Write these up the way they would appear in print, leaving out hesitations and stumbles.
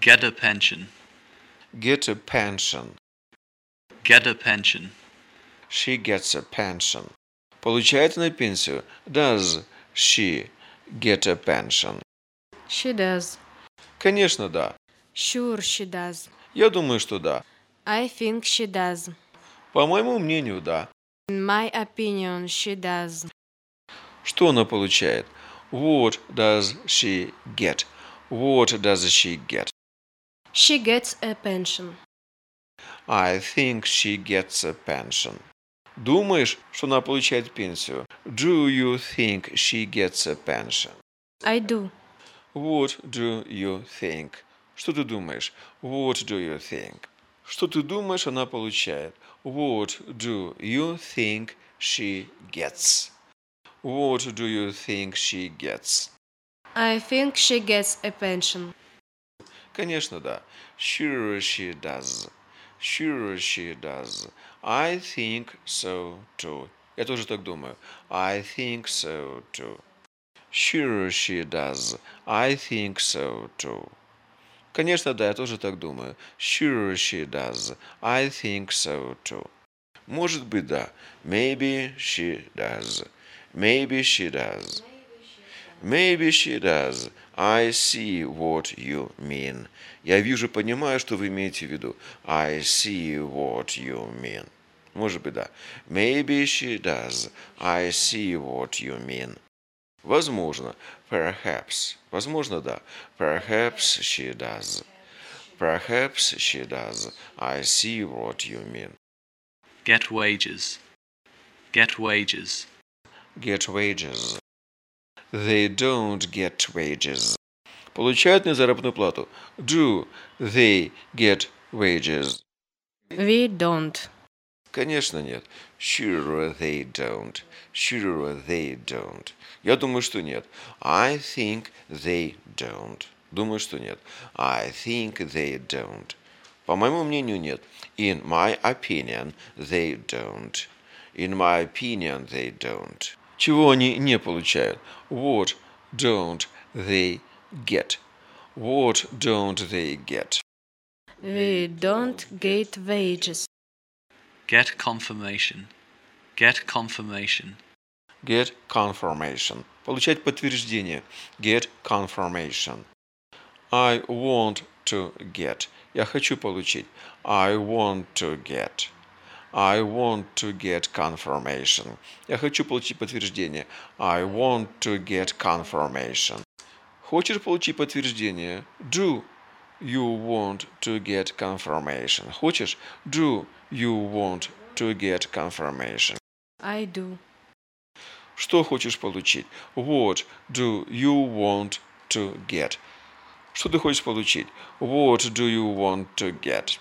Get a pension. Get a pension. Get a pension. She gets a pension. Получает она пенсию? Does she get a pension? She does. Конечно, да. Sure, she does. Я думаю, что да. I think she does. По моему мнению, да. In my opinion, she does. Что она получает? What does she get? What does she get? She gets a pension. I think she gets a pension. Думаешь, что она получает пенсию? Do you think she gets a pension? I do. What do you think? Что ты думаешь? What do you think? Что ты думаешь, она получает? What do you think she gets? What do you think she gets? I think she gets a pension. Конечно, да. Sure she does. Sure she does. I think so too. Я тоже так думаю. I think so too. Sure she does. I think so too. Конечно, да, я тоже так думаю. Sure she does. I think so too. Может быть, да. Maybe she does. Maybe she does. Maybe she does. I see what you mean. Я вижу, понимаю, что вы имеете в виду. I see what you mean. Может быть, да. Maybe she does. I see what you mean. Возможно. Perhaps. Возможно, да. Perhaps she does. Perhaps she does. I see what you mean. Get wages. Get wages. Get wages. They don't get wages. Получают ли заработную плату? Do they get wages? We don't. Конечно, нет. Sure they don't. Sure they don't. Я думаю, что нет. I think they don't. Думаю, что нет. I think they don't. По моему мнению, нет. In my opinion, they don't. In my opinion, they don't. Чего они не получают? What don't they get? What don't they get? We don't get wages. Get confirmation. Get confirmation. Get confirmation. Получать подтверждение. Get confirmation. I want to get. Я хочу получить. I want to get. I want to get confirmation. Я хочу получить подтверждение. I want to get confirmation. Хочешь получить подтверждение? Do you want to get confirmation? Хочешь? Do you want to get confirmation? I do. Что хочешь получить? What do you want to get? Что ты хочешь получить? What do you want to get?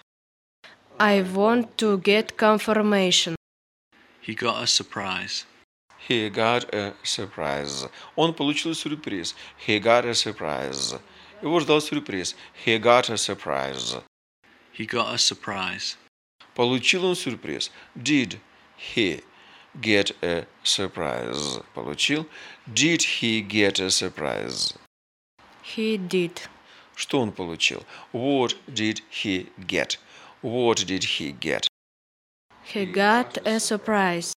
I want to get confirmation. He got a surprise. He got a surprise. Он получил сюрприз. He got a surprise. Его ждал сюрприз. He got a surprise. He got a surprise. Получил он сюрприз. Did he get a surprise? Получил. Did he get a surprise? He did. Что он получил? What did he get? What did he get? He got a surprise.